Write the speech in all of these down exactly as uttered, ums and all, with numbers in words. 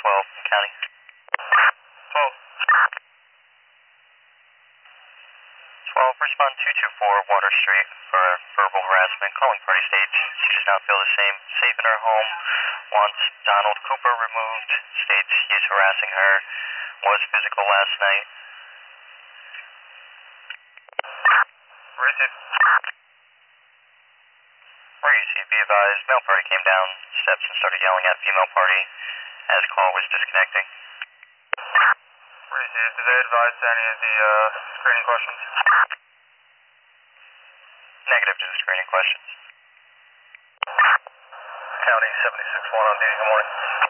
twelve, county. twelve. twelve, respond two two four Water Street for verbal harassment, calling party stage. She does not feel the same, safe in her home, wants Donald Cooper removed, states he is harassing her, was physical last night. Receive. Where you see, be advised, male party came down, steps and started yelling at female party as call was disconnecting. Receive. Did they advise to any of the uh, screening questions? Negative to the screening questions. County seventy-six one on duty. Good morning.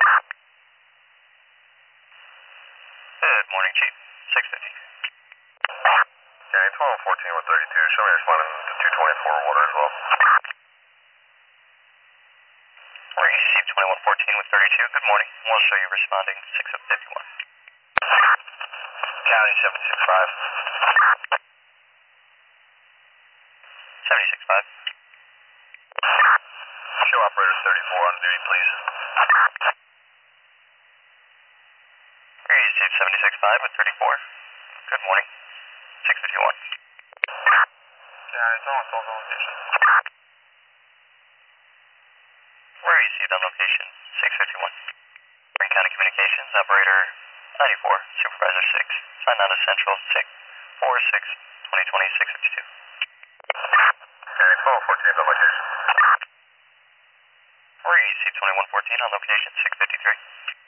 Good morning, Chief. six fifty. County twelve fourteen with thirty-two. Show me responding to two twenty-four water as well. Where you see twenty-one fourteen with thirty-two. Good morning. We'll show you responding six of fifty-one. County seventy-six five. seventy-six five. Show operator thirty-four on duty, please. Where you see seventy-six five with thirty-four. Good morning. six fifty-one. County it's on call location. Where you see on location six fifty-one. Green County Communications, operator ninety-four, supervisor six, sign out of central six four six twenty twenty six fifty-two. County twelve fourteen on location. Where you see twenty-one fourteen on location six fifty-three.